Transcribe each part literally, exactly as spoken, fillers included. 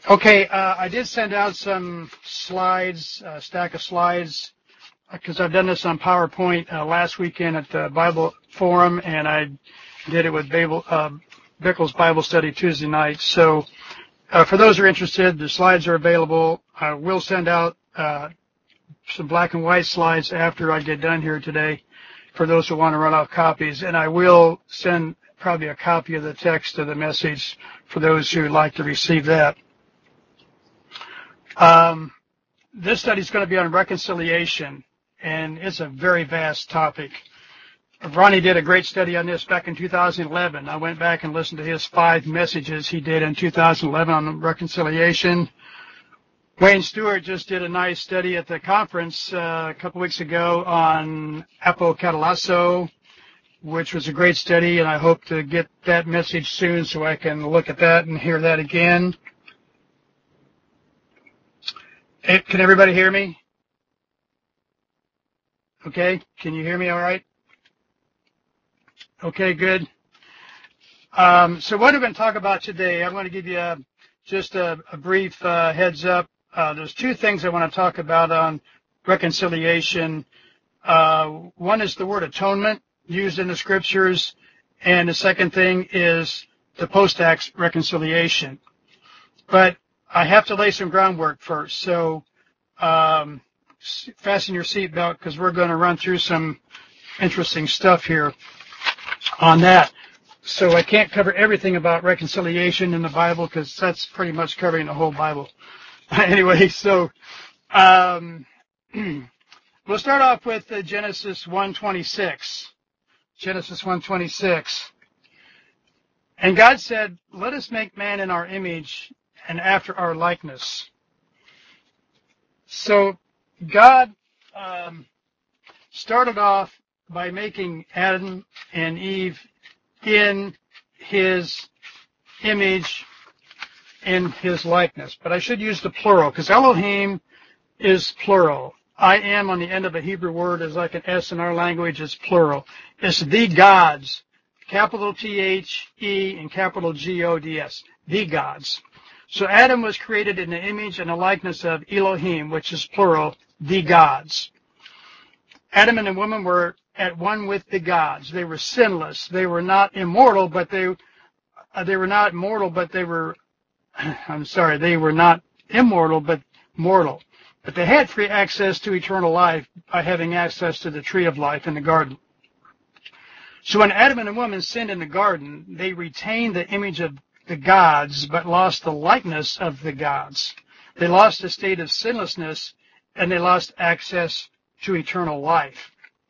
Okay, uh, I did send out some slides, a stack of slides, because I've done this on PowerPoint uh, last weekend at the Bible Forum, and I did it with Babel, uh, Bickle's Bible Study Tuesday night. So uh, for those who are interested, the slides are available. I will send out uh, some black and white slides after I get done here today for those who want to run off copies, and I will send probably a copy of the text of the message for those who would like to receive that. Um, this study is going to be on reconciliation, and it's a very vast topic. Ronnie did a great study on this back in two thousand eleven. I went back and listened to his five messages he did in two thousand eleven on reconciliation. Wayne Stewart just did a nice study at the conference uh, a couple weeks ago on apokatallasso, which was a great study, and I hope to get that message soon so I can look at that and hear that again. It, can everybody hear me? Okay, can you hear me all right? Okay, good. Um, so what I'm going to talk about today, I'm going to give you a, just a, a brief uh, heads up. Uh, there's two things I want to talk about on reconciliation. Uh, one is the word atonement used in the scriptures, and the second thing is the post-acts reconciliation. But I have to lay some groundwork first, so um, fasten your seatbelt because we're going to run through some interesting stuff here on that. So I can't cover everything about reconciliation in the Bible because that's pretty much covering the whole Bible. Anyway, so um, we'll start off with uh, Genesis one twenty-six. Genesis one twenty-six. And God said, "Let us make man in our image and after our likeness." So God um, started off by making Adam and Eve in his image, in his likeness. But I should use the plural because Elohim is plural. I am on the end of a Hebrew word is like an S in our language. It's plural. It's the gods, capital T H E and capital G O D S, the gods. So Adam was created in the image and the likeness of Elohim, which is plural, the gods. Adam and the woman were at one with the gods. They were sinless. They were not immortal, but they uh, they were not mortal, but they were. I'm sorry, they were not immortal, but mortal. But they had free access to eternal life by having access to the tree of life in the garden. So when Adam and the woman sinned in the garden, they retained the image of the gods, but lost the likeness of the gods. They lost the state of sinlessness, and they lost access to eternal life.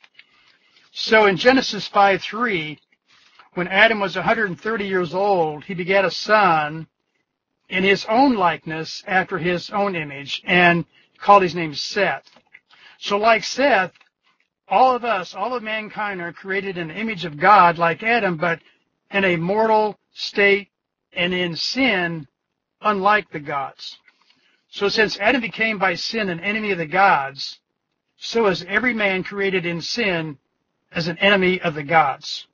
So in Genesis five three, when Adam was one hundred thirty years old, he begat a son in his own likeness after his own image and called his name Seth. So like Seth, all of us, all of mankind are created in the image of God like Adam, but in a mortal state and in sin, unlike the gods. So since Adam became by sin an enemy of the gods, so is every man created in sin as an enemy of the gods.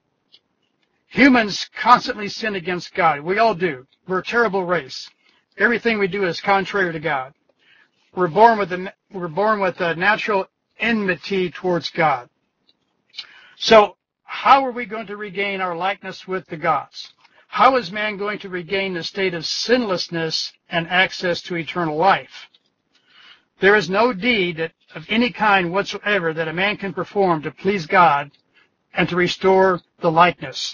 Humans constantly sin against God. We all do. We're a terrible race. Everything we do is contrary to God. We're born with a, we're born with a natural enmity towards God. So how are we going to regain our likeness with the gods? How is man going to regain the state of sinlessness and access to eternal life? There is no deed that, of any kind whatsoever that a man can perform to please God and to restore the likeness.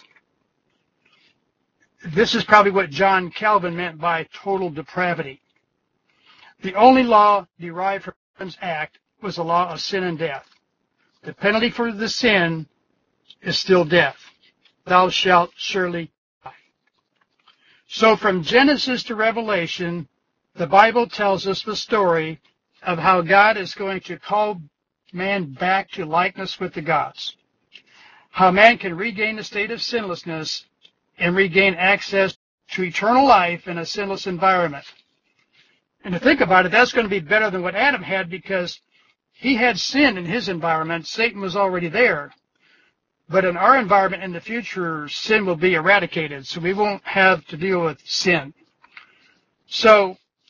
This is probably what John Calvin meant by total depravity. The only law derived from Adam's act was the law of sin and death. The penalty for the sin is still death. Thou shalt surely die. So from Genesis to Revelation, the Bible tells us the story of how God is going to call man back to likeness with the gods. How man can regain the state of sinlessness and regain access to eternal life in a sinless environment. And to think about it, that's going to be better than what Adam had because he had sin in his environment. Satan was already there. But in our environment in the future, sin will be eradicated, so we won't have to deal with sin. So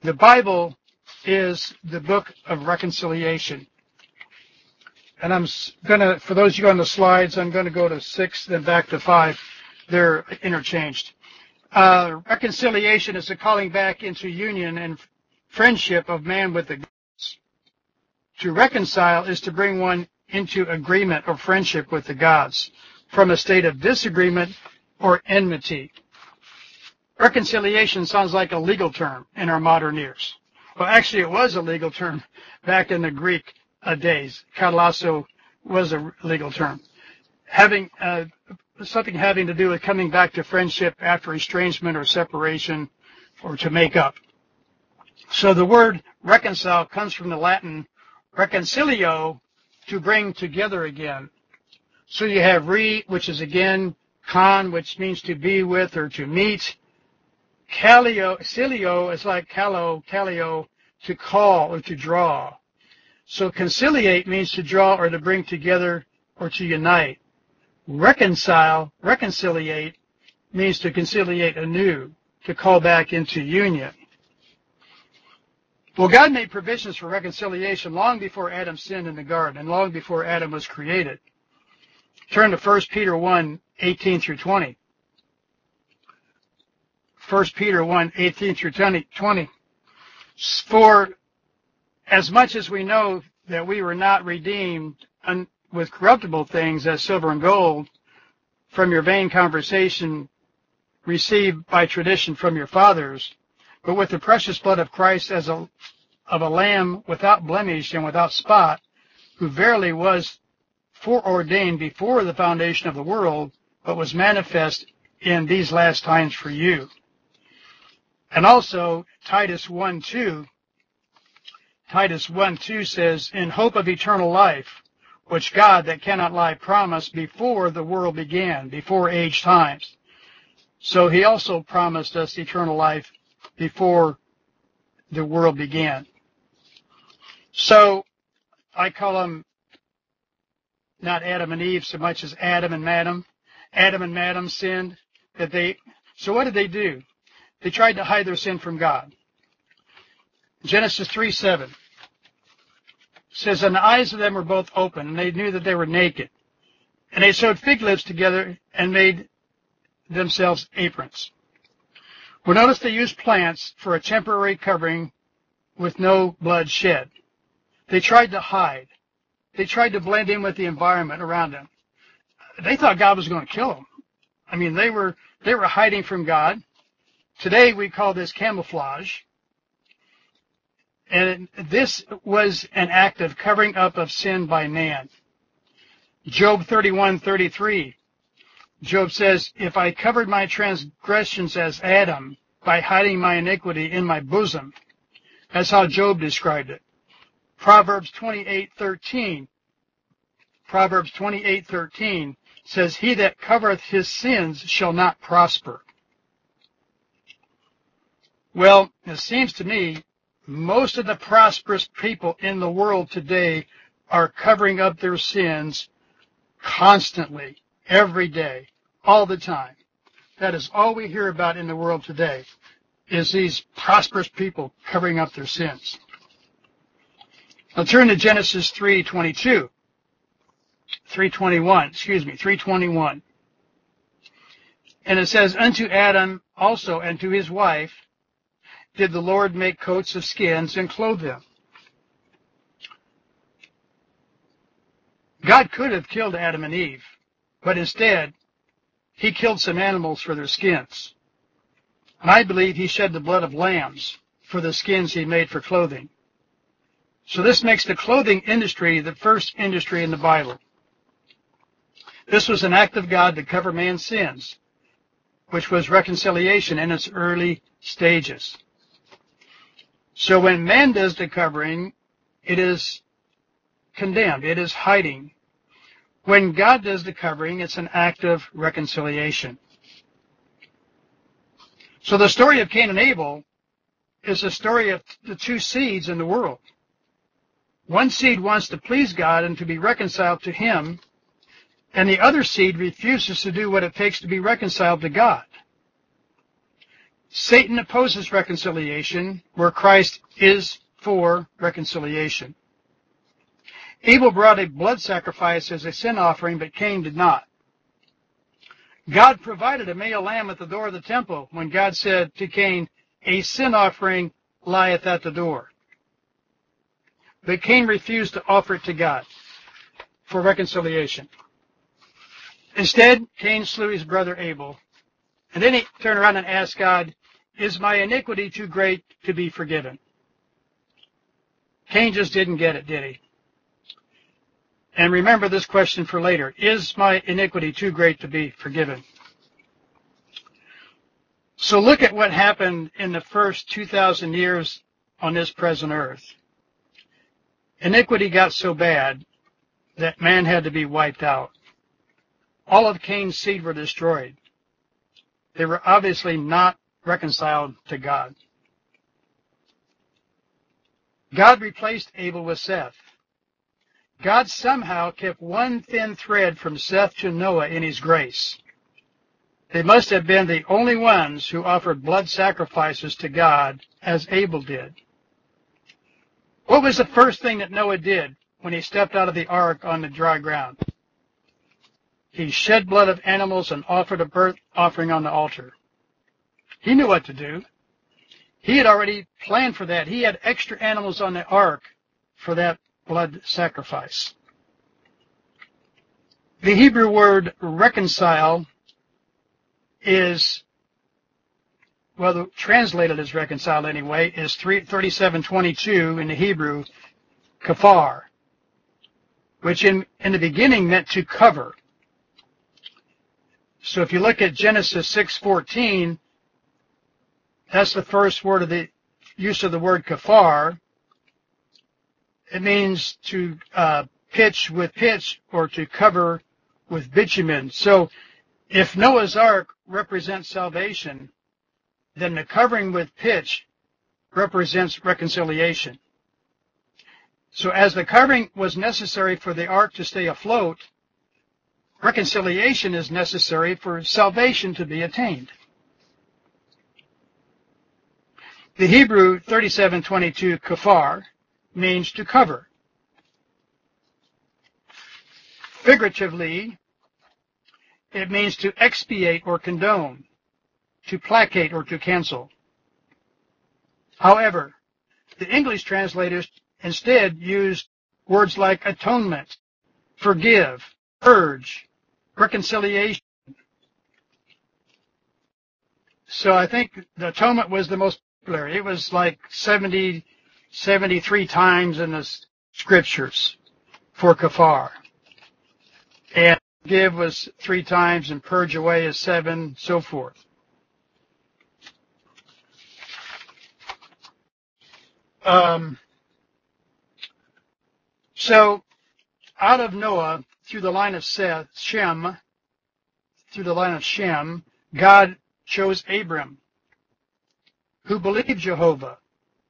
The Bible is the book of reconciliation. And I'm going to, for those of you on the slides, I'm going to go to six, then back to five. They're interchanged. Uh, reconciliation is the calling back into union and friendship of man with the gods. To reconcile is to bring one into agreement or friendship with the gods from a state of disagreement or enmity. Reconciliation sounds like a legal term in our modern ears. Well, actually, it was a legal term back in the Greek uh, days. Katalasso was a legal term. Having uh, something having to do with coming back to friendship after estrangement or separation or to make up. So the word reconcile comes from the Latin reconcilio, to bring together again. So you have re, which is again, con, which means to be with or to meet. Calio, cilio is like calo, calio, to call or to draw. So conciliate means to draw or to bring together or to unite. Reconcile, reconciliate, means to conciliate anew, to call back into union. Well, God made provisions for reconciliation long before Adam sinned in the garden and long before Adam was created. Turn to First Peter one, eighteen through twenty. First Peter one, eighteen through twenty. For as much as we know that we were not redeemed un- with corruptible things as silver and gold from your vain conversation received by tradition from your fathers, but with the precious blood of Christ as a, of a lamb without blemish and without spot, who verily was foreordained before the foundation of the world, but was manifest in these last times for you. And also Titus one two, Titus one two says, in hope of eternal life, which God that cannot lie promised before the world began, before age times. So he also promised us eternal life before the world began. So I call them not Adam and Eve so much as Adam and Madam. Adam and Madam sinned. That they. So what did they do? They tried to hide their sin from God. Genesis three seven says, and the eyes of them were both open, and they knew that they were naked. And they sewed fig leaves together and made themselves aprons. Well, notice they used plants for a temporary covering with no blood shed. They tried to hide. They tried to blend in with the environment around them. They thought God was going to kill them. I mean, they were they were hiding from God. Today we call this camouflage. And this was an act of covering up of sin by man. Job thirty-one thirty-three. Job says, if I covered my transgressions as Adam by hiding my iniquity in my bosom. That's how Job described it. Proverbs twenty-eight thirteen. Proverbs twenty-eight thirteen says, he that covereth his sins shall not prosper. Well, it seems to me most of the prosperous people in the world today are covering up their sins constantly, every day, all the time. That is all we hear about in the world today, is these prosperous people covering up their sins. Now turn to Genesis three twenty-two. three twenty-one, excuse me, three twenty-one. And it says, unto Adam also and to his wife did the Lord make coats of skins and clothe them. God could have killed Adam and Eve, but instead he killed some animals for their skins. And I believe he shed the blood of lambs for the skins he made for clothing. So this makes the clothing industry the first industry in the Bible. This was an act of God to cover man's sins, which was reconciliation in its early stages. So when man does the covering, it is condemned. It is hiding. When God does the covering, it's an act of reconciliation. So the story of Cain and Abel is the story of the two seeds in the world. One seed wants to please God and to be reconciled to him, and the other seed refuses to do what it takes to be reconciled to God. Satan opposes reconciliation, where Christ is for reconciliation. Abel brought a blood sacrifice as a sin offering, but Cain did not. God provided a male lamb at the door of the temple when God said to Cain, "A sin offering lieth at the door." But Cain refused to offer it to God for reconciliation. Instead, Cain slew his brother Abel. And then he turned around and asked God, "Is my iniquity too great to be forgiven?" Cain just didn't get it, did he? And remember this question for later. Is my iniquity too great to be forgiven? So look at what happened in the first two thousand years on this present earth. Iniquity got so bad that man had to be wiped out. All of Cain's seed were destroyed. They were obviously not reconciled to God. God replaced Abel with Seth. God somehow kept one thin thread from Seth to Noah in his grace. They must have been the only ones who offered blood sacrifices to God as Abel did. What was the first thing that Noah did when he stepped out of the ark on the dry ground? He shed blood of animals and offered a burnt offering on the altar. He knew what to do. He had already planned for that. He had extra animals on the ark for that blood sacrifice. The Hebrew word reconcile is, well, translated as reconciled anyway, is thirty-seven twenty-two in the Hebrew, kafar, which in, in the beginning meant to cover. So if you look at Genesis six fourteen, that's the first word of the use of the word kafar. It means to uh, pitch with pitch or to cover with bitumen. So if Noah's Ark represents salvation, then the covering with pitch represents reconciliation. So as the covering was necessary for the ark to stay afloat, reconciliation is necessary for salvation to be attained. The Hebrew thirty-seven twenty-two kafar means to cover. Figuratively, it means to expiate or condone, to placate or to cancel. However, the English translators instead used words like atonement, forgive, purge, reconciliation. So I think the atonement was the most popular. It was like seventy, seventy-three times in the scriptures for kafar. And give was three times, and purge away is seven, so forth. Um, so out of Noah, through the line of Seth, Shem, through the line of Shem, God chose Abram, who believed Jehovah.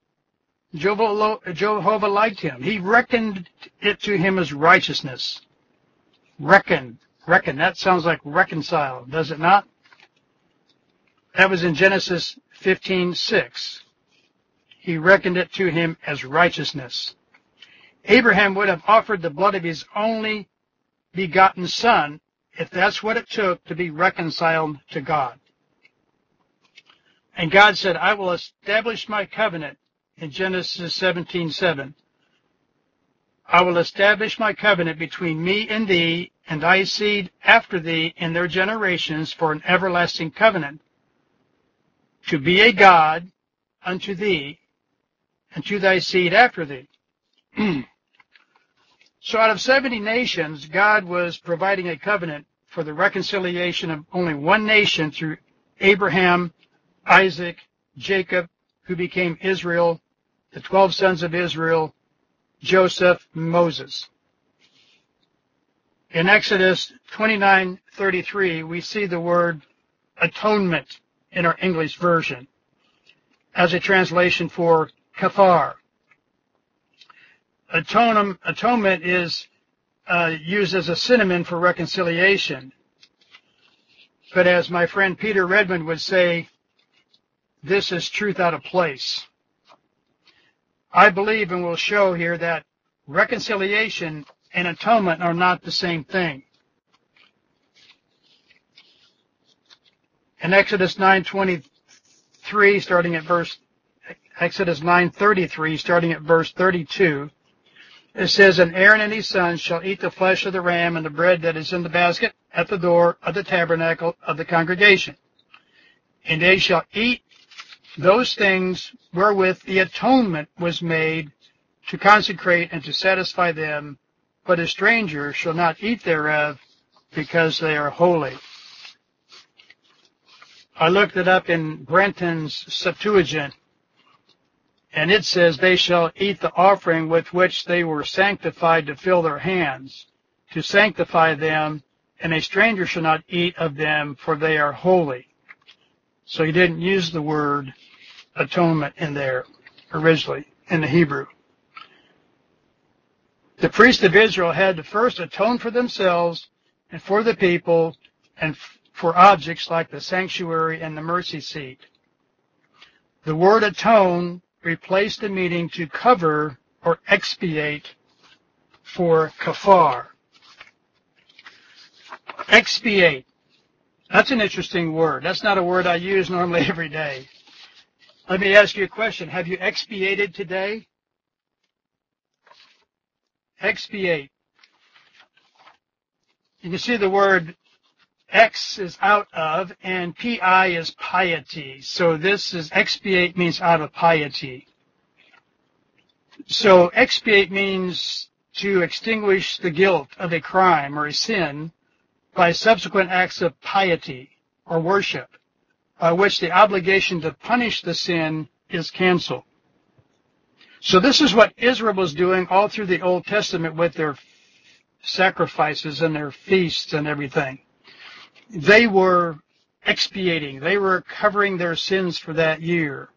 Jehovah liked him. He reckoned it to him as righteousness. Reckon, reckon. That sounds like reconcile, does it not? That was in Genesis fifteen six. He reckoned it to him as righteousness. Abraham would have offered the blood of his only begotten son if that's what it took to be reconciled to God. And God said, I will establish my covenant in Genesis seventeen seven. I will establish my covenant between me and thee and thy seed after thee in their generations for an everlasting covenant, to be a God unto thee and to thy seed after thee. So out of seventy nations, God was providing a covenant for the reconciliation of only one nation through Abraham, Isaac, Jacob, who became Israel, the twelve sons of Israel, Joseph, Moses. In Exodus twenty-nine thirty-three, we see the word atonement in our English version as a translation for kafar. Atonement, atonement is uh, used as a synonym for reconciliation. But as my friend Peter Redmond would say, this is truth out of place. I believe and will show here that reconciliation and atonement are not the same thing. In Exodus nine twenty-three, starting at verse, Exodus nine thirty-three, starting at verse thirty-two, it says, "And Aaron and his sons shall eat the flesh of the ram and the bread that is in the basket at the door of the tabernacle of the congregation. And they shall eat those things wherewith the atonement was made to consecrate and to satisfy them, but a stranger shall not eat thereof, because they are holy." I looked it up in Brenton's Septuagint, and it says, "They shall eat the offering with which they were sanctified to fill their hands, to sanctify them, and a stranger shall not eat of them, for they are holy." So he didn't use the word atonement in there originally in the Hebrew. The priests of Israel had to first atone for themselves and for the people and for objects like the sanctuary and the mercy seat. The word atone replaced the meaning to cover or expiate for kafar. Expiate. That's an interesting word. That's not a word I use normally every day. Let me ask you a question. Have you expiated today? Expiate. You can see the word X is out of, and P I is piety. So this is expiate means out of piety. So expiate means to extinguish the guilt of a crime or a sin by subsequent acts of piety or worship, by which the obligation to punish the sin is canceled. So this is what Israel was doing all through the Old Testament with their sacrifices and their feasts and everything. They were expiating. They were covering their sins for that year.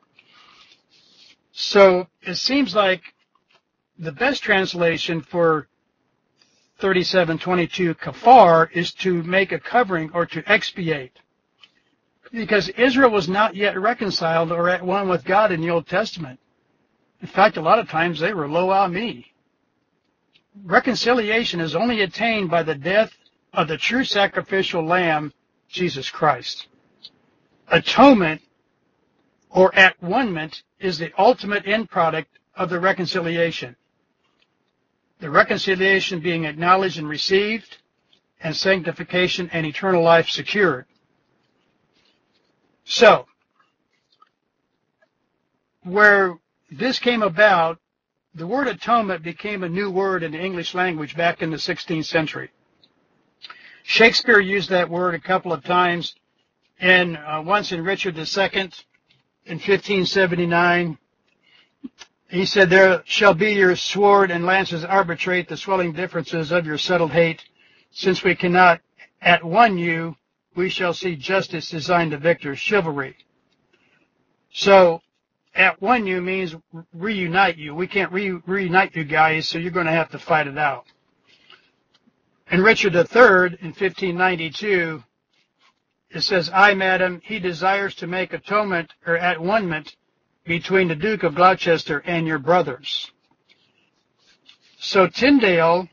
So it seems like the best translation for thirty-seven twenty-two kafar is to make a covering or to expiate, because Israel was not yet reconciled or at one with God in the Old Testament. In fact, a lot of times they were lo ami. Reconciliation is only attained by the death of the true sacrificial lamb, Jesus Christ. Atonement or at-one-ment is the ultimate end product of the reconciliation. The reconciliation being acknowledged and received, and sanctification and eternal life secured. So, where this came about, the word atonement became a new word in the English language back in the sixteenth century. Shakespeare used that word a couple of times, and uh, once in Richard the Second in fifteen seventy-nine. He said, "There shall be your sword and lances arbitrate the swelling differences of your settled hate. Since we cannot at one you, we shall see justice design the victor's chivalry." So, at one you means reunite you. We can't re- reunite you guys, so you're going to have to fight it out. And Richard the Third in fifteen ninety-two, it says, "I, madam, he desires to make atonement or at one-ment between the Duke of Gloucester and your brothers." So Tyndale,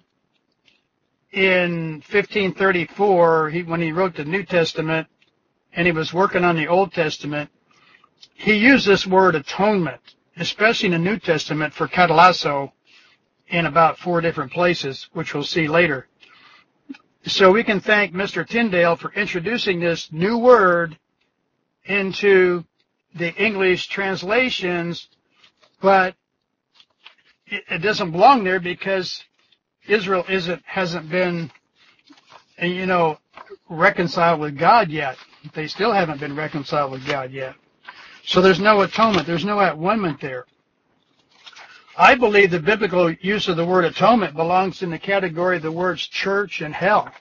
in fifteen thirty-four, he, when he wrote the New Testament and he was working on the Old Testament, he used this word atonement, especially in the New Testament, for katalasso in about four different places, which we'll see later. So we can thank Mister Tyndale for introducing this new word into the English translations, but it, it doesn't belong there because Israel isn't hasn't been, you know, reconciled with God yet. They still haven't been reconciled with God yet. So there's no atonement. There's no at-one-ment there. I believe the biblical use of the word atonement belongs in the category of the words church and hell.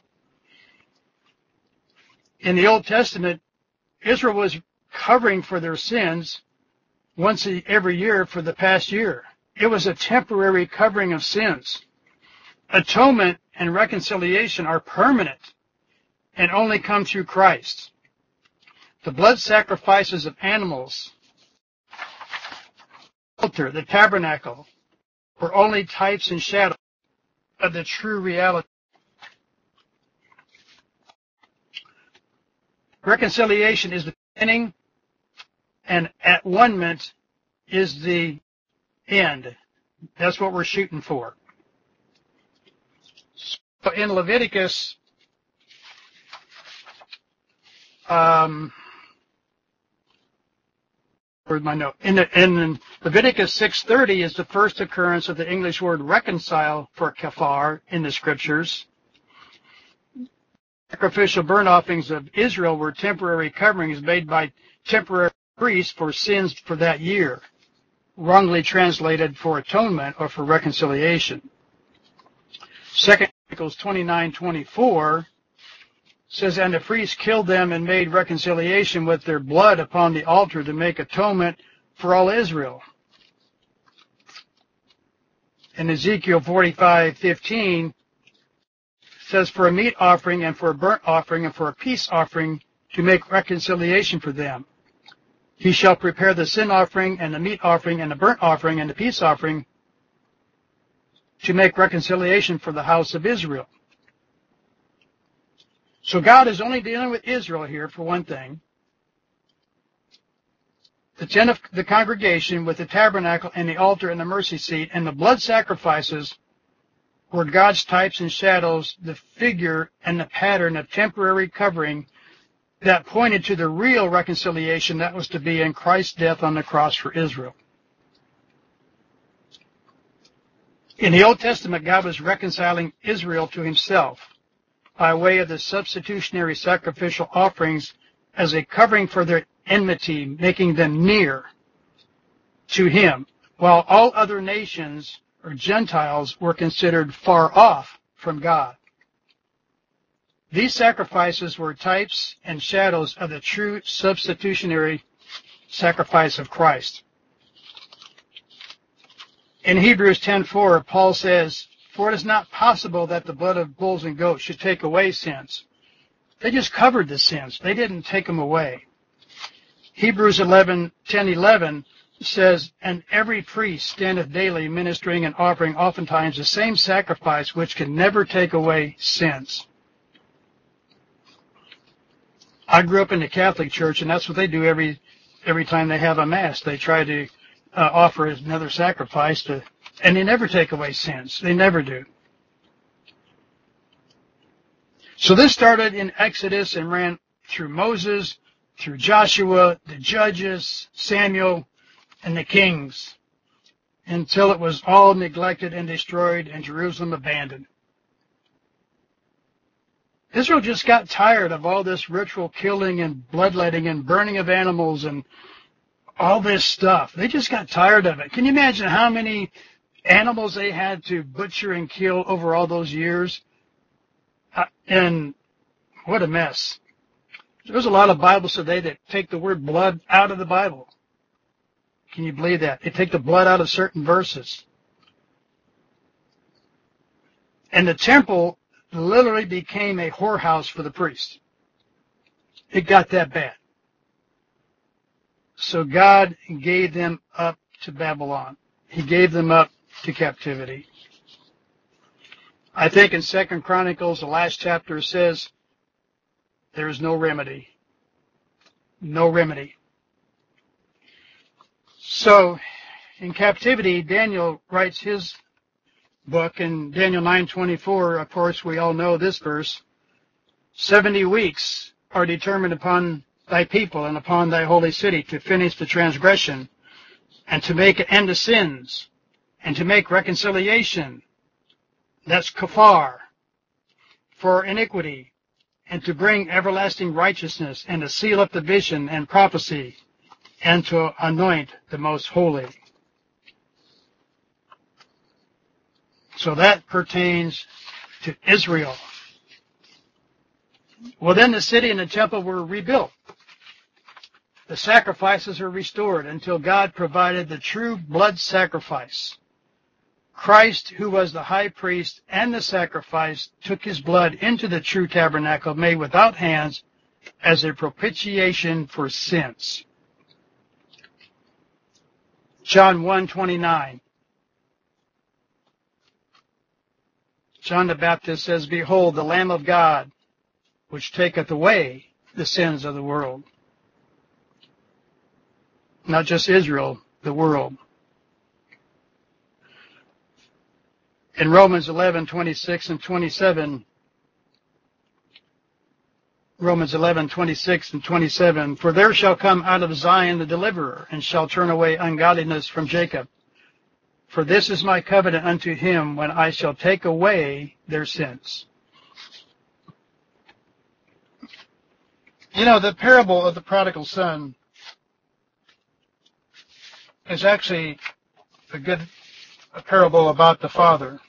In the Old Testament, Israel was covering for their sins once every year for the past year. It was a temporary covering of sins. Atonement and reconciliation are permanent and only come through Christ. The blood sacrifices of animals, the altar, the tabernacle, were only types and shadows of the true reality. Reconciliation is the beginning, and at one-ment is the end. That's what we're shooting for. So in Leviticus, um, where's my note? In, the, in Leviticus six thirty is the first occurrence of the English word reconcile for kafar in the scriptures. Sacrificial burnt offerings of Israel were temporary coverings made by temporary priests for sins for that year, wrongly translated for atonement or for reconciliation. Second Chronicles twenty-nine twenty-four says, and the priests killed them and made reconciliation with their blood upon the altar to make atonement for all Israel. And Ezekiel forty-five fifteen says, for a meat offering and for a burnt offering and for a peace offering to make reconciliation for them. He shall prepare the sin offering and the meat offering and the burnt offering and the peace offering to make reconciliation for the house of Israel. So God is only dealing with Israel here, for one thing. The tent of the congregation with the tabernacle and the altar and the mercy seat and the blood sacrifices were God's types and shadows, the figure and the pattern of temporary covering that pointed to the real reconciliation that was to be in Christ's death on the cross for Israel. In the Old Testament, God was reconciling Israel to himself by way of the substitutionary sacrificial offerings as a covering for their enmity, making them near to him, while all other nations or Gentiles were considered far off from God. These sacrifices were types and shadows of the true substitutionary sacrifice of Christ. In Hebrews ten four, Paul says, for it is not possible that the blood of bulls and goats should take away sins. They just covered the sins. They didn't take them away. Hebrews eleven ten eleven says, and every priest standeth daily ministering and offering oftentimes the same sacrifice which can never take away sins. I grew up in the Catholic Church, and that's what they do every every time they have a Mass. They try to uh, offer another sacrifice, to, and they never take away sins. They never do. So this started in Exodus and ran through Moses, through Joshua, the Judges, Samuel, and the Kings, until it was all neglected and destroyed and Jerusalem abandoned. Israel just got tired of all this ritual killing and bloodletting and burning of animals and all this stuff. They just got tired of it. Can you imagine how many animals they had to butcher and kill over all those years? Uh, and what a mess. There's a lot of Bibles today that take the word blood out of the Bible. Can you believe that? They take the blood out of certain verses. And the temple literally became a whorehouse for the priest. It got that bad. So God gave them up to Babylon. He gave them up to captivity. I think in Second Chronicles, the last chapter says, there is no remedy. No remedy. So, in captivity, Daniel writes his book in Daniel nine twenty-four. Of course, we all know this verse. Seventy weeks are determined upon thy people and upon thy holy city to finish the transgression and to make an end to sins and to make reconciliation. That's kafar for iniquity, and to bring everlasting righteousness and to seal up the vision and prophecy and to anoint the most holy. So that pertains to Israel. Well, then the city and the temple were rebuilt. The sacrifices are restored until God provided the true blood sacrifice. Christ, who was the high priest and the sacrifice, took his blood into the true tabernacle made without hands as a propitiation for sins. John one twenty-nine. John the Baptist says, "Behold, the Lamb of God, which taketh away the sins of the world." Not just Israel, the world. In Romans eleven twenty-six and twenty-seven, Romans eleven twenty-six and twenty-seven, "For there shall come out of Zion the deliverer, and shall turn away ungodliness from Jacob. For this is my covenant unto him, when I shall take away their sins." You know, the parable of the prodigal son is actually a good a parable about the father.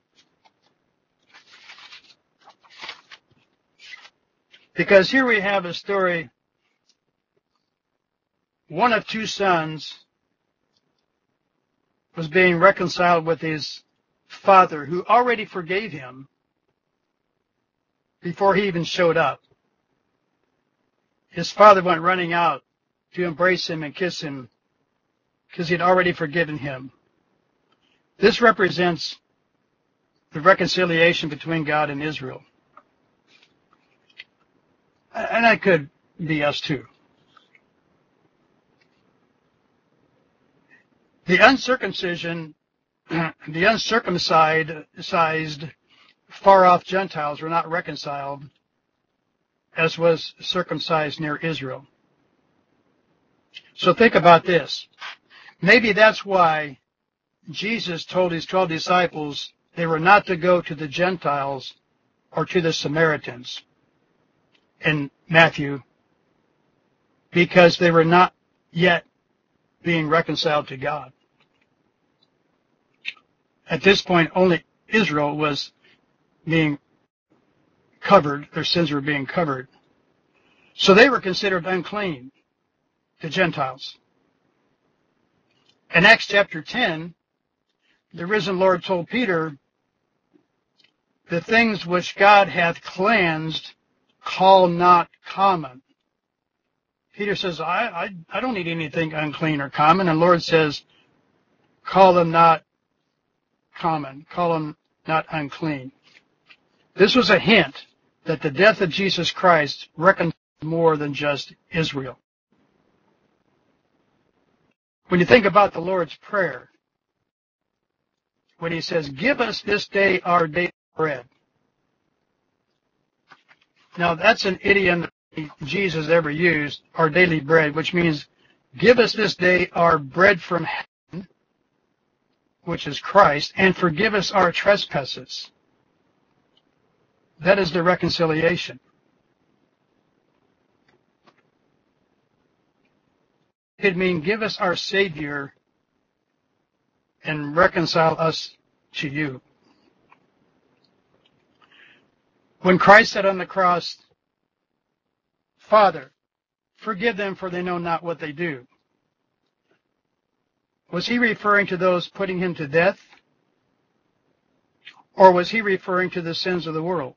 Because here we have a story, one of two sons was being reconciled with his father, who already forgave him before he even showed up. His father went running out to embrace him and kiss him because he had already forgiven him. This represents the reconciliation between God and Israel. And that could be us too. The uncircumcision, the uncircumcised, far-off Gentiles were not reconciled, as was circumcised near Israel. So think about this. Maybe that's why Jesus told his twelve disciples they were not to go to the Gentiles or to the Samaritans in Matthew, because they were not yet being reconciled to God. At this point, only Israel was being covered, their sins were being covered. So they were considered unclean, the Gentiles. In Acts chapter ten, the risen Lord told Peter, "The things which God hath cleansed, call not common." Peter says, I, I, I don't need anything unclean or common. And the Lord says, call them not common, call them not unclean. This was a hint that the death of Jesus Christ reckoned more than just Israel. When you think about the Lord's Prayer, when he says, "Give us this day our daily bread." Now, that's an idiom that Jesus ever used, our daily bread, which means give us this day our bread from heaven, which is Christ, and forgive us our trespasses. That is the reconciliation. It means give us our Savior and reconcile us to you. When Christ said on the cross, "Father, forgive them, for they know not what they do," was he referring to those putting him to death? Or was he referring to the sins of the world?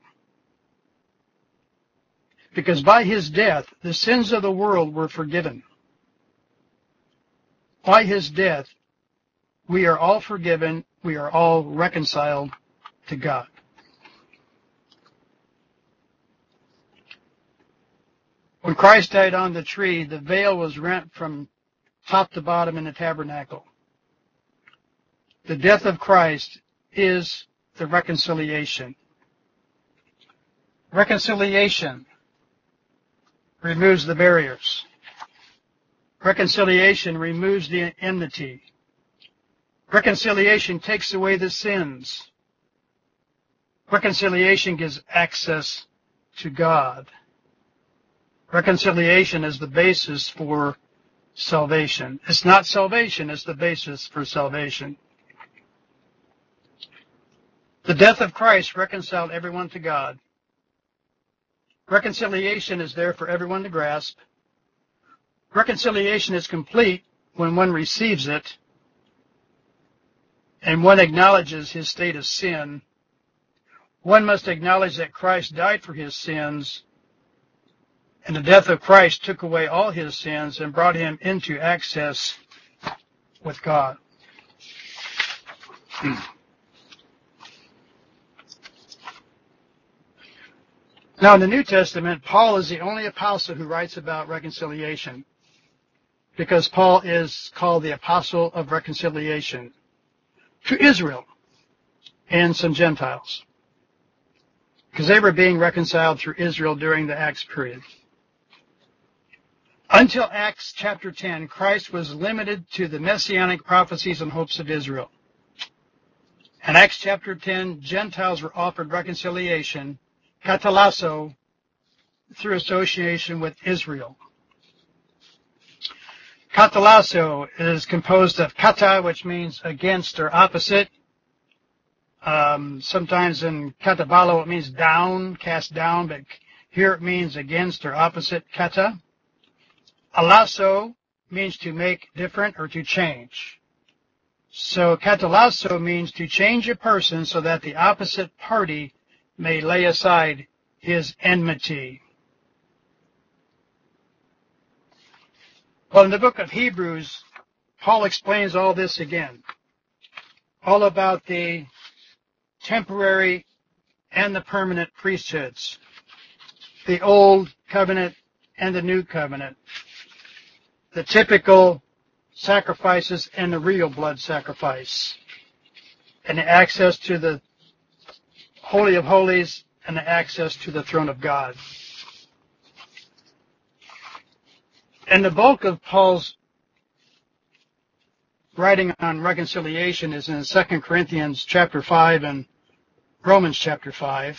Because by his death, the sins of the world were forgiven. By his death, we are all forgiven. We are all reconciled to God. When Christ died on the tree, the veil was rent from top to bottom in the tabernacle. The death of Christ is the reconciliation. Reconciliation removes the barriers. Reconciliation removes the enmity. Reconciliation takes away the sins. Reconciliation gives access to God. Reconciliation is the basis for salvation. It's not salvation, it's the basis for salvation. The death of Christ reconciled everyone to God. Reconciliation is there for everyone to grasp. Reconciliation is complete when one receives it and one acknowledges his state of sin. One must acknowledge that Christ died for his sins And the death of Christ took away all his sins and brought him into access with God. Now, in the New Testament, Paul is the only apostle who writes about reconciliation, because Paul is called the apostle of reconciliation to Israel and some Gentiles, because they were being reconciled through Israel during the Acts period. Until Acts chapter ten, Christ was limited to the messianic prophecies and hopes of Israel. In Acts chapter ten, Gentiles were offered reconciliation, katalasso, through association with Israel. Katalasso is composed of kata, which means against or opposite. Um, sometimes in katabalo it means down, cast down, but here it means against or opposite kata. Alasso means to make different or to change. So katalasso means to change a person so that the opposite party may lay aside his enmity. Well, in the book of Hebrews, Paul explains all this again, all about the temporary and the permanent priesthoods, the old covenant and the new covenant, the typical sacrifices and the real blood sacrifice, and the access to the Holy of Holies and the access to the throne of God. And the bulk of Paul's writing on reconciliation is in Second Corinthians chapter five and Romans chapter five.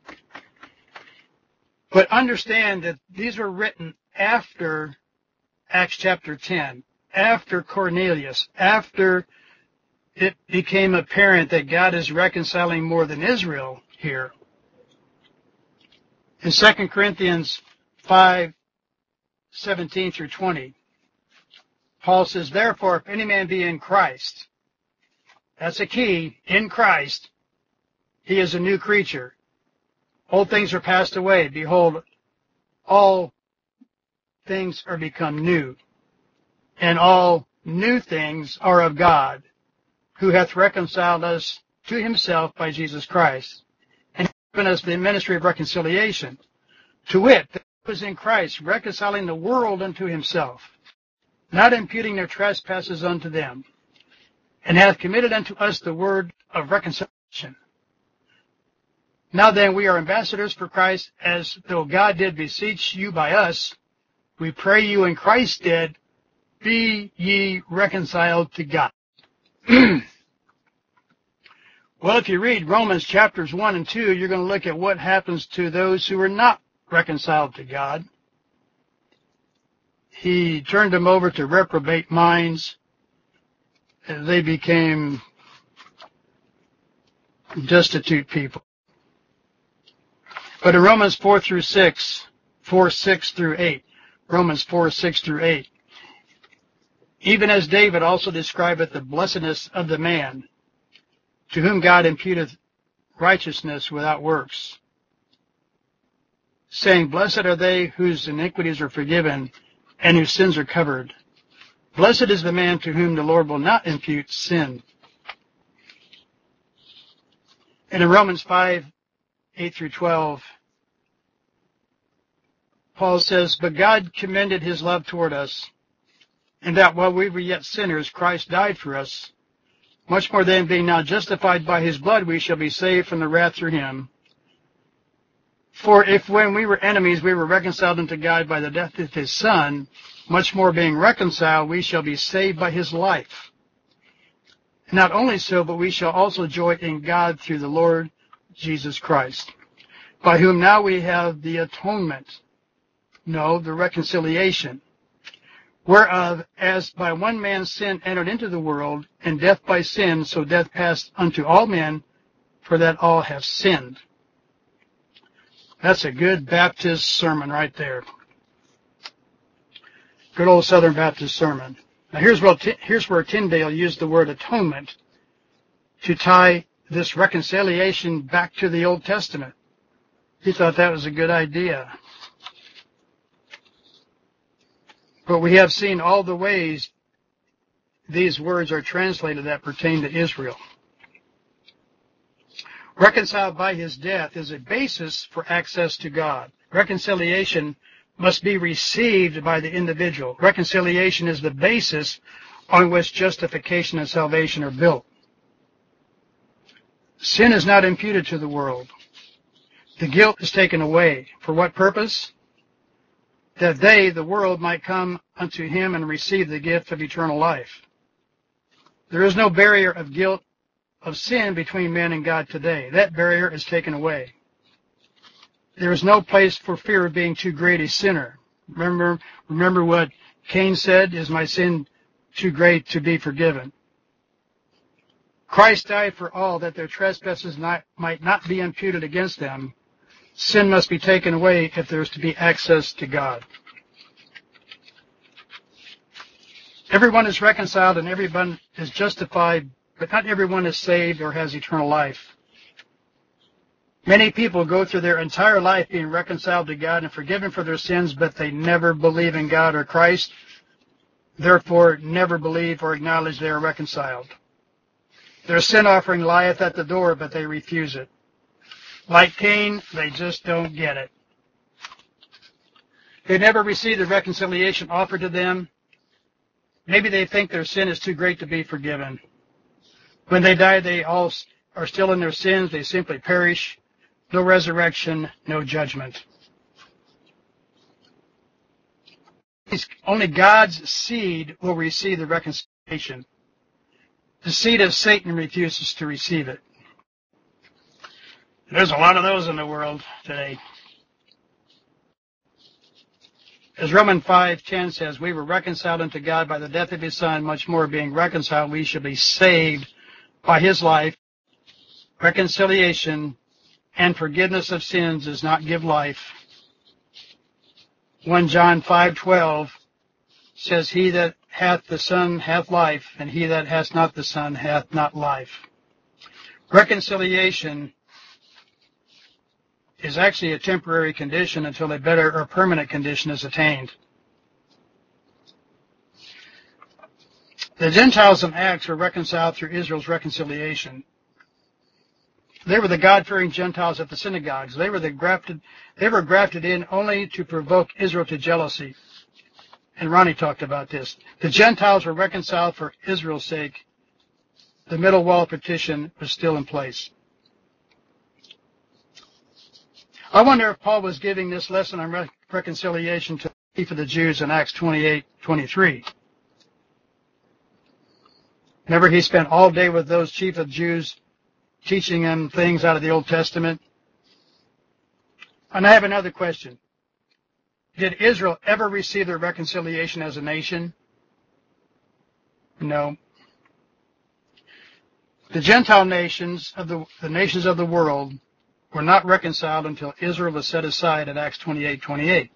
But understand that these were written after Acts chapter ten, after Cornelius, after it became apparent that God is reconciling more than Israel here. In Second Corinthians five, seventeen through twenty, Paul says, therefore, if any man be in Christ, that's a key, in Christ, he is a new creature. Old things are passed away. Behold, all things are become new. And all new things are of God, who hath reconciled us to himself by Jesus Christ, and given us the ministry of reconciliation, to wit, that he was in Christ, reconciling the world unto himself, not imputing their trespasses unto them, and hath committed unto us the word of reconciliation. Now then, we are ambassadors for Christ, as though God did beseech you by us. We pray you in Christ's stead, be ye reconciled to God. Well, if you read Romans chapters one and two, you're going to look at what happens to those who are not reconciled to God. He turned them over to reprobate minds. They became destitute people. But in Romans four through six, four, six through eight, Romans four, six through eight, even as David also describeth the blessedness of the man, to whom God imputeth righteousness without works, saying, blessed are they whose iniquities are forgiven and whose sins are covered. Blessed is the man to whom the Lord will not impute sin. And in Romans five, eight through twelve, Paul says, but God commended his love toward us, and that while we were yet sinners, Christ died for us. Much more then, being now justified by his blood, we shall be saved from the wrath through him. For if when we were enemies, we were reconciled unto God by the death of his Son, much more being reconciled, we shall be saved by his life. Not only so, but we shall also joy in God through the Lord Jesus Christ, by whom now we have the atonement, no, the reconciliation, whereof, as by one man's sin entered into the world, and death by sin, so death passed unto all men, for that all have sinned. That's a good Baptist sermon right there. Good old Southern Baptist sermon. Now here's where, here's where Tyndale used the word atonement to tie this reconciliation back to the Old Testament. He thought that was a good idea. But we have seen all the ways these words are translated that pertain to Israel. Reconciled by his death is a basis for access to God. Reconciliation must be received by the individual. Reconciliation is the basis on which justification and salvation are built. Sin is not imputed to the world. The guilt is taken away. For what purpose? That they, the world, might come unto him and receive the gift of eternal life. There is no barrier of guilt, of sin between man and God today. That barrier is taken away. There is no place for fear of being too great a sinner. Remember, remember what Cain said, is my sin too great to be forgiven? Christ died for all, that their trespasses not, might not be imputed against them. Sin must be taken away if there is to be access to God. Everyone is reconciled and everyone is justified, but not everyone is saved or has eternal life. Many people go through their entire life being reconciled to God and forgiven for their sins, but they never believe in God or Christ, therefore never believe or acknowledge they are reconciled. Their sin offering lieth at the door, but they refuse it. Like Cain, they just don't get it. They never receive the reconciliation offered to them. Maybe they think their sin is too great to be forgiven. When they die, they all are still in their sins. They simply perish. No resurrection, no judgment. Only God's seed will receive the reconciliation. The seed of Satan refuses to receive it. There's a lot of those in the world today. As Romans five ten says, we were reconciled unto God by the death of his Son, much more being reconciled, we shall be saved by his life. Reconciliation and forgiveness of sins does not give life. First John five twelve says, he that hath the Son hath life, and he that hath not the Son hath not life. Reconciliation is actually a temporary condition until a better or permanent condition is attained. The Gentiles in Acts were reconciled through Israel's reconciliation. They were the God-fearing Gentiles at the synagogues. They were the grafted, they were grafted in only to provoke Israel to jealousy. And Ronnie talked about this. The Gentiles were reconciled for Israel's sake. The middle wall partition was still in place. I wonder if Paul was giving this lesson on re- reconciliation to the chief of the Jews in Acts twenty-eight twenty-three. Remember, he spent all day with those chief of Jews, teaching them things out of the Old Testament. And I have another question. Did Israel ever receive their reconciliation as a nation? No. The Gentile nations of the, the nations of the world were not reconciled until Israel was set aside at Acts twenty-eight twenty-eight.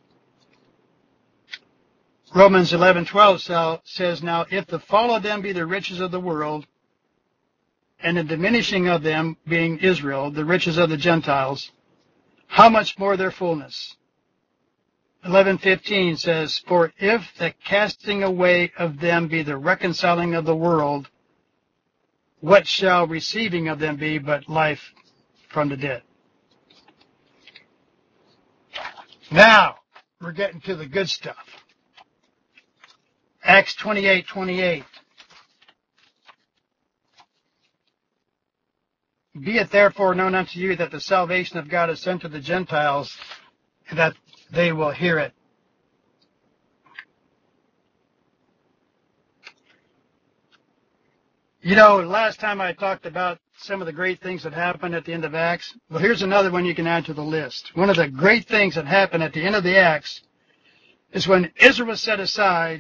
Romans eleven twelve says, now if the fall of them be the riches of the world, and the diminishing of them being Israel, the riches of the Gentiles, how much more their fullness? eleven fifteen says, for if the casting away of them be the reconciling of the world, what shall receiving of them be but life from the dead? Now, we're getting to the good stuff. Acts twenty-eight twenty-eight. Be it therefore known unto you that the salvation of God is sent to the Gentiles, and that they will hear it. You know, last time I talked about some of the great things that happened at the end of Acts. Well, here's another one you can add to the list. One of the great things that happened at the end of the Acts is when Israel was set aside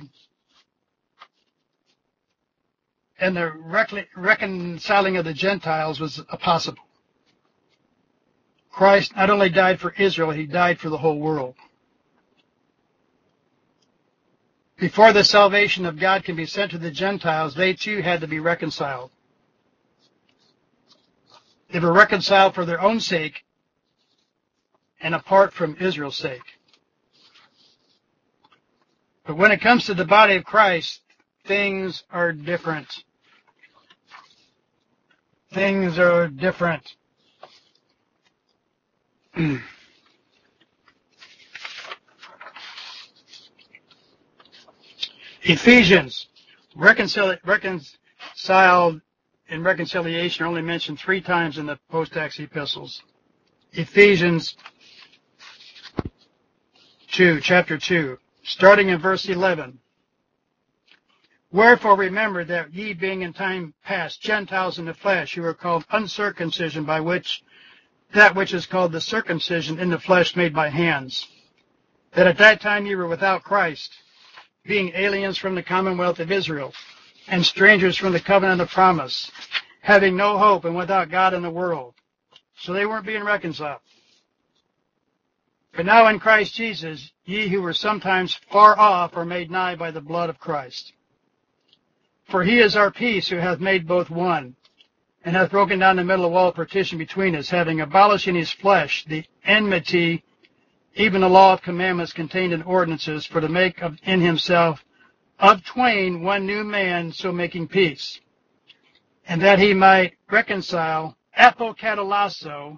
and the recon- reconciling of the Gentiles was possible. Christ not only died for Israel, he died for the whole world. Before the salvation of God can be sent to the Gentiles, they too had to be reconciled. They were reconciled for their own sake and apart from Israel's sake. But when it comes to the body of Christ, things are different. Things are different. Ephesians, reconcil- reconciled and reconciliation are only mentioned three times in the post-Acts epistles. Ephesians two, chapter two, starting in verse eleven. Wherefore remember that ye being in time past Gentiles in the flesh, who are called uncircumcision, by which that which is called the circumcision in the flesh made by hands, that at that time ye were without Christ, being aliens from the commonwealth of Israel, and strangers from the covenant of promise, having no hope and without God in the world. So they weren't being reconciled. But now in Christ Jesus, ye who were sometimes far off are made nigh by the blood of Christ. For he is our peace, who hath made both one, and hath broken down the middle wall of partition between us, having abolished in his flesh the enmity, even the law of commandments contained in ordinances, for to make of, in himself of twain one new man, so making peace, and that he might reconcile, apokatallasso,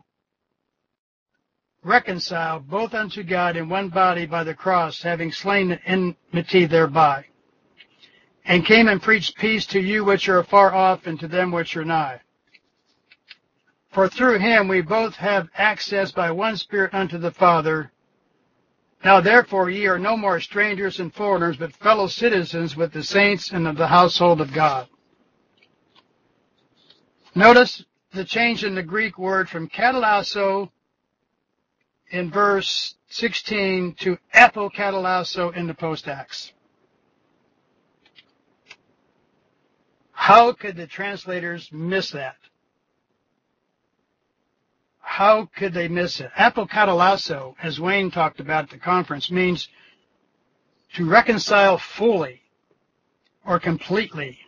reconcile both unto God in one body by the cross, having slain the enmity thereby, and came and preached peace to you which are afar off, and to them which are nigh. For through him we both have access by one Spirit unto the Father. Now therefore ye are no more strangers and foreigners, but fellow citizens with the saints and of the household of God. Notice the change in the Greek word from katallasso in verse sixteen to apokatallasso in the post-Acts. How could the translators miss that? How could they miss it? Apokatallasso, as Wayne talked about at the conference, means to reconcile fully or completely.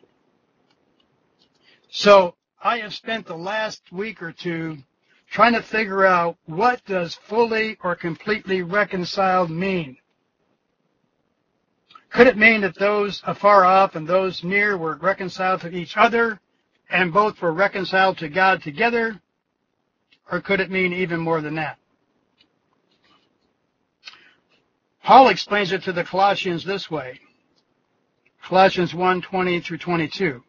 So I have spent the last week or two trying to figure out, what does fully or completely reconciled mean? Could it mean that those afar off and those near were reconciled to each other, and both were reconciled to God together? Or could it mean even more than that? Paul explains it to the Colossians this way. Colossians one, twenty through twenty-two.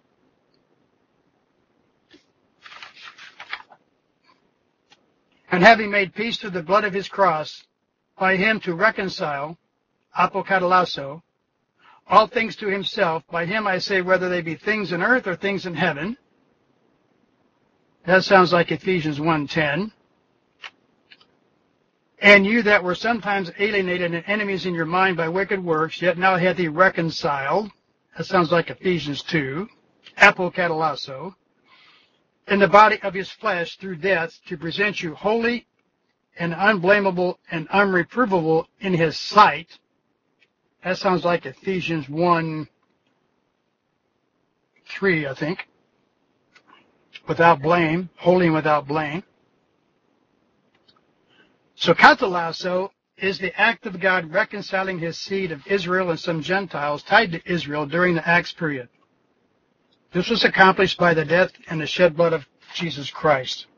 And having made peace through the blood of his cross, by him to reconcile, apokatallasso, all things to himself. By him I say, whether they be things in earth or things in heaven. That sounds like Ephesians one ten. And you that were sometimes alienated and enemies in your mind by wicked works, yet now hath he reconciled. That sounds like Ephesians two. Apokatallasso. In the body of his flesh through death, to present you holy and unblameable and unreprovable in his sight. That sounds like Ephesians one three, I think. Without blame, holy and without blame. So katallasso is the act of God reconciling his seed of Israel and some Gentiles tied to Israel during the Acts period. This was accomplished by the death and the shed blood of Jesus Christ.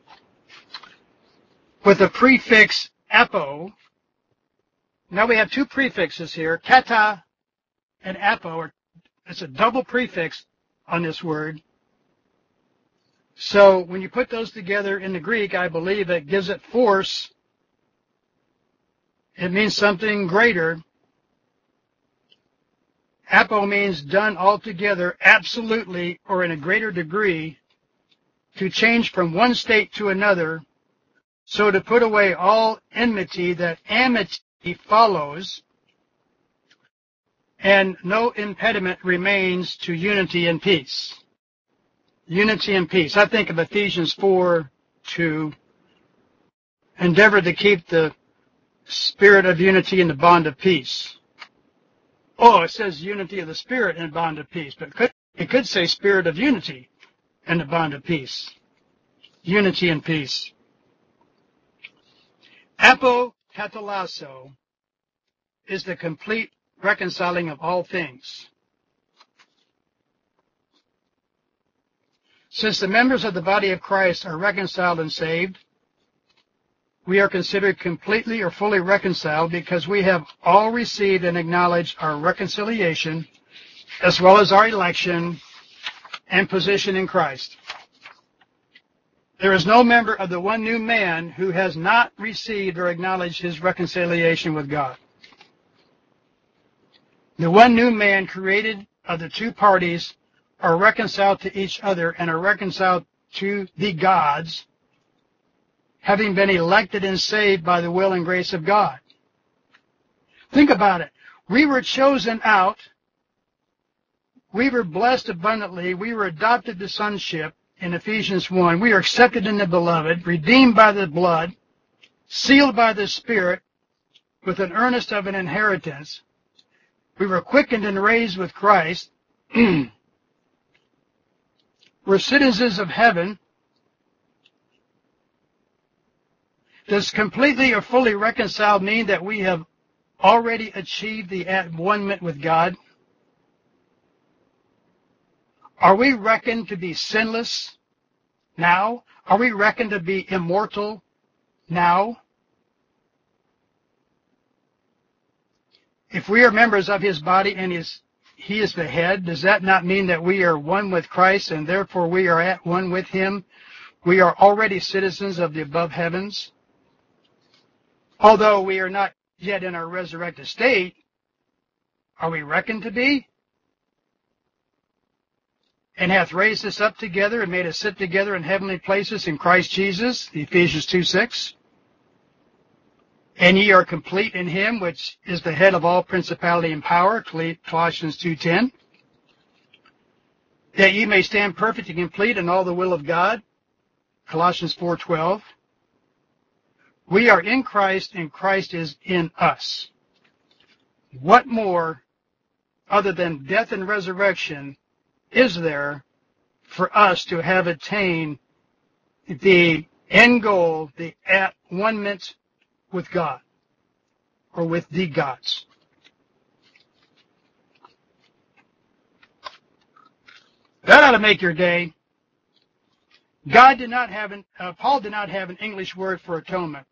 With the prefix apo, now we have two prefixes here, kata and apo. It's a double prefix on this word. So when you put those together in the Greek, I believe it gives it force. It means something greater. Apo means done altogether, absolutely, or in a greater degree, to change from one state to another, so to put away all enmity, that amity follows, and no impediment remains to unity and peace. Unity and peace. I think of Ephesians four two. Endeavor to keep the spirit of unity in the bond of peace. Oh, it says unity of the spirit in bond of peace, but it could, it could say spirit of unity in the bond of peace. Unity and peace. Apokatallasso is the complete reconciling of all things. Since the members of the body of Christ are reconciled and saved, we are considered completely or fully reconciled because we have all received and acknowledged our reconciliation as well as our election and position in Christ. There is no member of the one new man who has not received or acknowledged his reconciliation with God. The one new man created of the two parties are reconciled to each other and are reconciled to the gods, having been elected and saved by the will and grace of God. Think about it. We were chosen out. We were blessed abundantly. We were adopted to sonship in Ephesians one. We are accepted in the beloved, redeemed by the blood, sealed by the Spirit with an earnest of an inheritance. We were quickened and raised with Christ. We're citizens of heaven. Does completely or fully reconciled mean that we have already achieved the at-one-ment with God? Are we reckoned to be sinless now? Are we reckoned to be immortal now? If we are members of his body and his, he is the head, does that not mean that we are one with Christ and therefore we are at one with him? We are already citizens of the above heavens. Although we are not yet in our resurrected state, are we reckoned to be? And hath raised us up together and made us sit together in heavenly places in Christ Jesus, Ephesians two six. And ye are complete in him, which is the head of all principality and power, Colossians two ten. That ye may stand perfect and complete in all the will of God, Colossians four twelve. We are in Christ, and Christ is in us. What more, other than death and resurrection, is there for us to have attained the end goal, the at-one-ment with God, or with the gods? That ought to make your day. God did not have an, uh, Paul did not have an English word for atonement.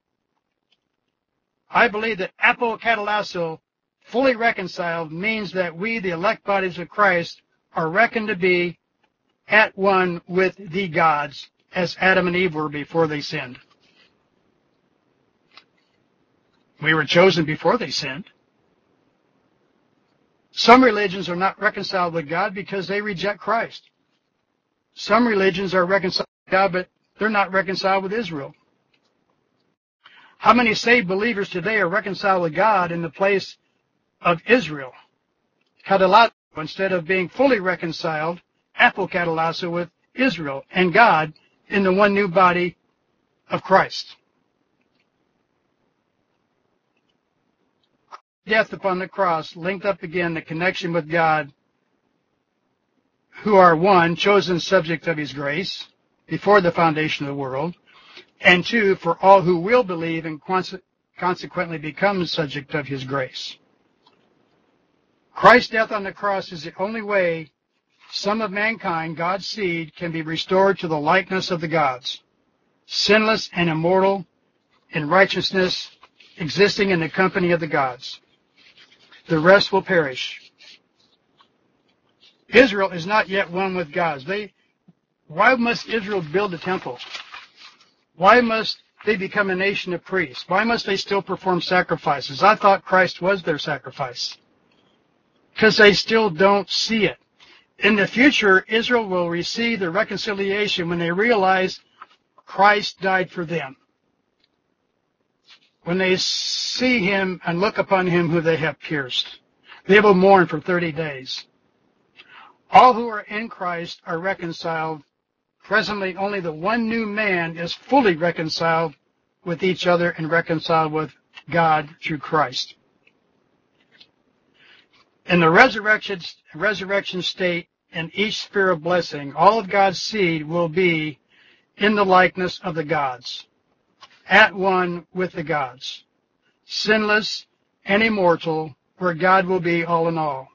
I believe that apokatallasso, fully reconciled, means that we, the elect bodies of Christ, are reckoned to be at one with the gods, as Adam and Eve were before they sinned. We were chosen before they sinned. Some religions are not reconciled with God because they reject Christ. Some religions are reconciled with God, but they're not reconciled with Israel. How many saved believers today are reconciled with God in the place of Israel, katallasso, instead of being fully reconciled, apokatallasso, with Israel and God in the one new body of Christ? Death upon the cross linked up again the connection with God, who are one, chosen subject of his grace before the foundation of the world, and two, for all who will believe and conse- consequently become subject of his grace. Christ's death on the cross is the only way some of mankind, God's seed, can be restored to the likeness of the gods, sinless and immortal in righteousness, existing in the company of the gods. The rest will perish. Israel is not yet one with God. They, why must Israel build a temple? Why must they become a nation of priests? Why must they still perform sacrifices? I thought Christ was their sacrifice. Because they still don't see it. In the future, Israel will receive the reconciliation when they realize Christ died for them. When they see him and look upon him who they have pierced, they will mourn for thirty days. All who are in Christ are reconciled. Presently, only the one new man is fully reconciled with each other and reconciled with God through Christ. In the resurrection, resurrection state, in each sphere of blessing, all of God's seed will be in the likeness of the gods, at one with the gods, sinless and immortal where God will be all in all.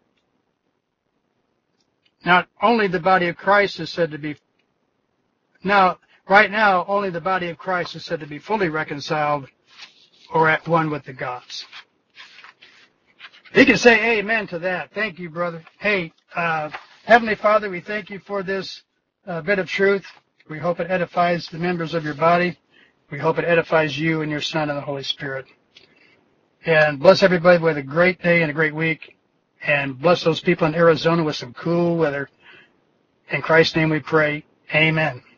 Not only the body of Christ is said to be, now, right now, only the body of Christ is said to be fully reconciled or at one with the gods. You can say amen to that. Thank you, brother. Hey, uh, Heavenly Father, we thank you for this uh, bit of truth. We hope it edifies the members of your body. We hope it edifies you and your Son and the Holy Spirit. And bless everybody with a great day and a great week. And bless those people in Arizona with some cool weather. In Christ's name we pray. Amen.